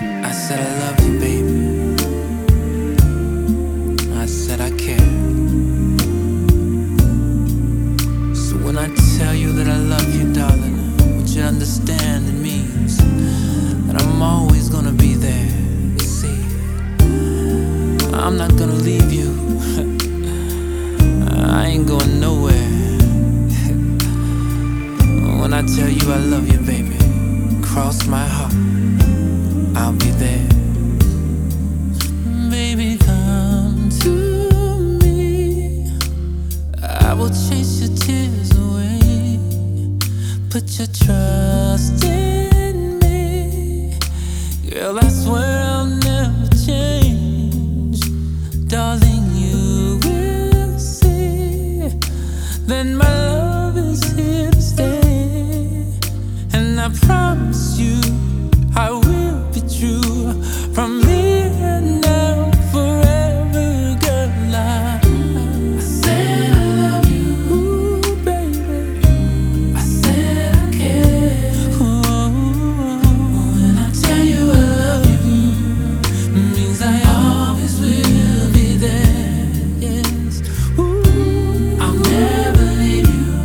I said I love you, baby. I said I care. So when I tell you that I love you, darling, I want you to understand it means that I'm always gonna be there. See, I'm not gonna leave you. I ain't going nowhere. When I tell you I love you, baby, cross my heart, I'll be there. Baby, come to me. I will chase your tears away. Put your trust in me. Girl, I swear I'll never change. Darling, you will see that my love is here to stay. And I promise you I will be true from here now forever, girl. I said I love you, ooh, baby. I said I care. When I tell you I love you, it means I always will be there. Yes, ooh, I'll never leave you.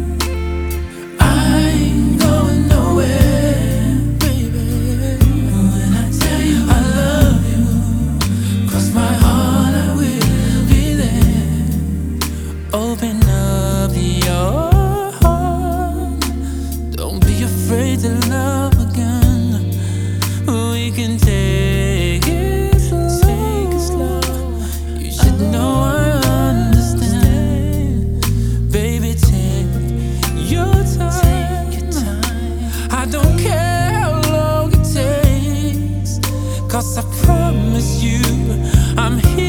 I ain't going nowhere, baby. When I tell you I love you, cross my heart, I will be there. Open up your heart. Don't be afraid to love again. We can take it slow. You should know I understand. Baby, take your time. I don't care how long it takes, 'cause I promise you I'm here